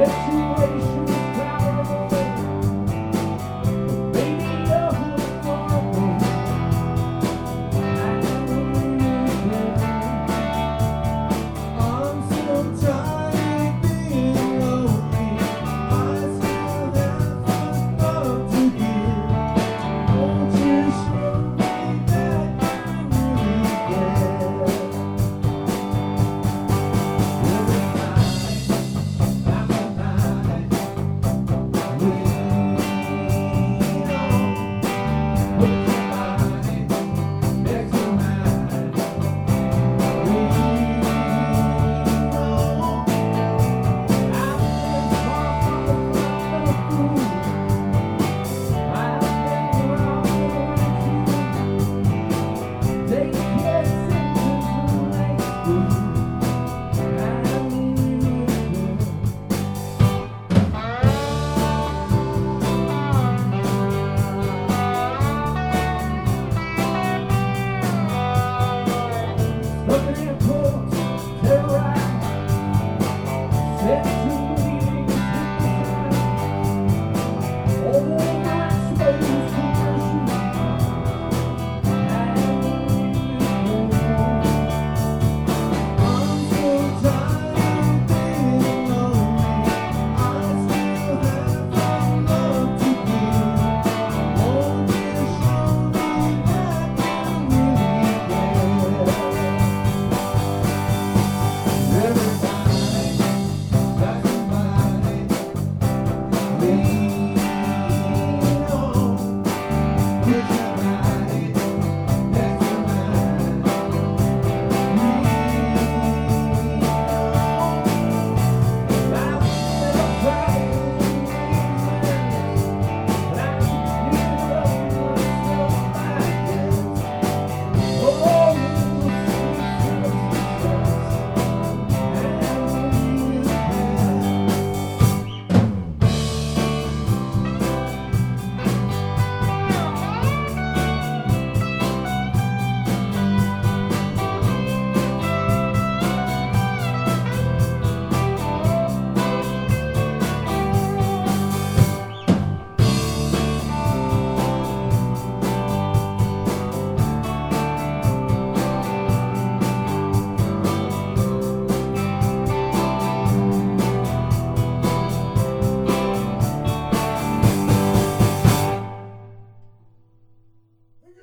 Situation is powerful. Baby, love was wonderful. I'm so tired being lonely. I still have some love to give. Won't you show me that you really care? Looking at ports, they're right. Set to